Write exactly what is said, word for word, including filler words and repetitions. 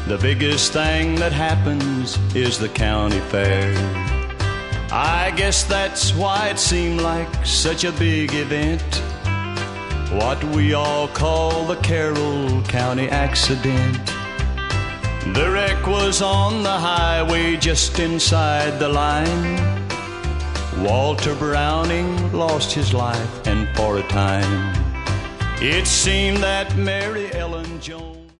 The biggest thing that happens is the county fair. I guess that's why it seemed like such a big event, what we all call the Carroll County accident. The wreck was on the highway just inside the line. Walter Browning lost his life, and for a time it seemed that Mary Ellen Jones